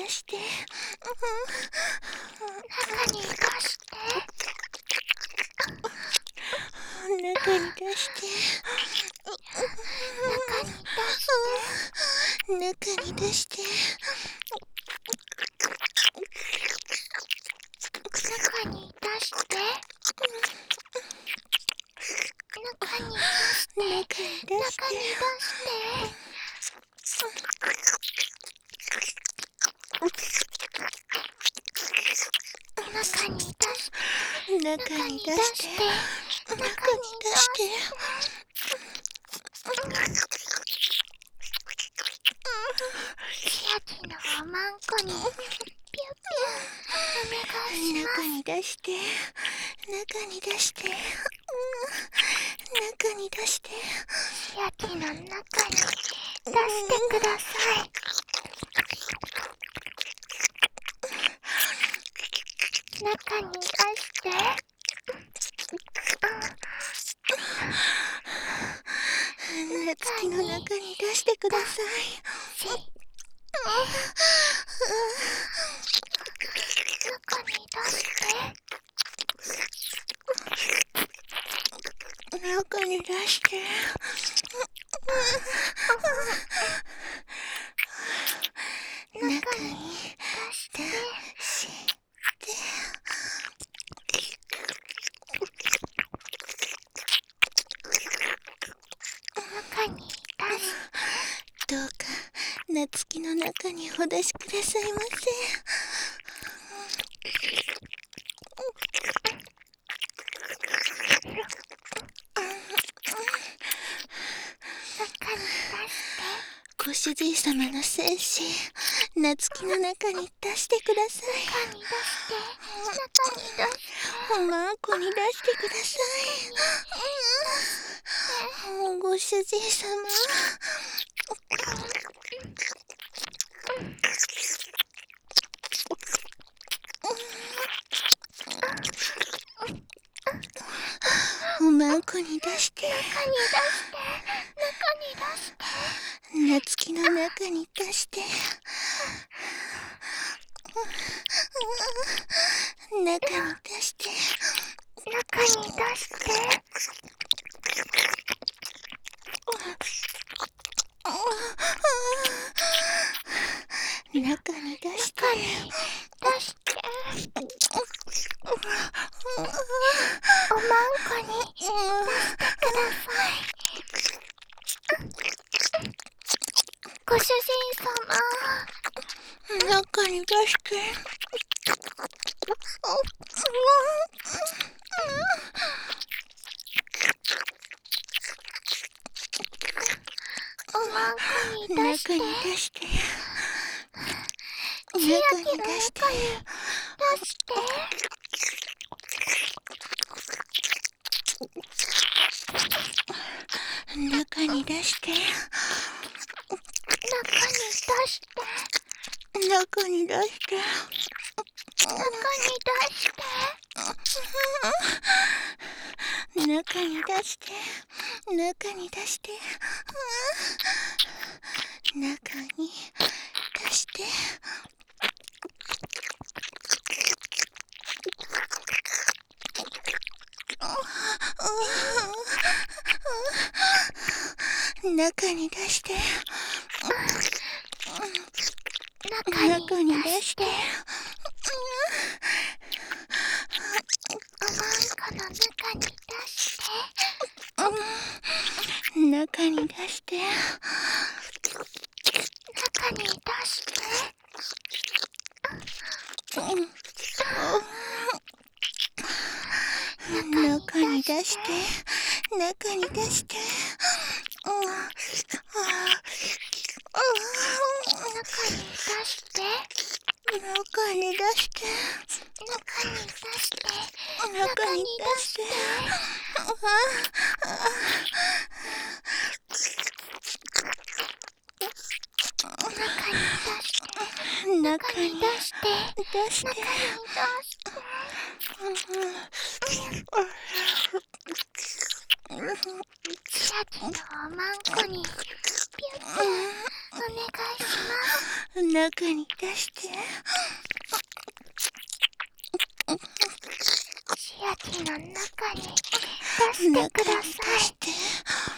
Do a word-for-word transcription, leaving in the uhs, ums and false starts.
出して、 中に出して、 中に出して、 中に出して、中に出して、中に出して、 中に出して、 中に出して、中に出して、 中に出して、中に出して、 千秋のおまんこにピュッピュッお願いします。 中に出して、中に出して、中に出して、 千秋の中に出してください。中に出して、 夏希の中に出してください。 中に出して、 中に出して、中に出して、中に出して、 どうか夏希の中にお出しくださいませ。ご主人様の精子、夏希の中に出してください。 中に出して、中に出して、 おまんこに出してください。ご主人様。おまんこに出して、 中に出して、中に出して、 夏希の中に出して、中に出して、 中に出して、 中に出して、 中に出して、おまんこに出してください。ご主人様。 中に出して、 おまんこに出して、 中に出して、 千秋の中に出して、 中に出して、 中に出して、 中に出して、 中に出して、 中に出して、 中に出して、中に出して、中に出して、中に出して、中に出して、 おまんこの中に出して、 中に出して、 中に出して、 中に出して、中に出して、 中に出して、 中に出して、 中に出して、 中に出して、中に出して、出して、 千秋のおまんこにピュッピュッお願いします。 中に出して。 千秋の中に出してください。 中に出して。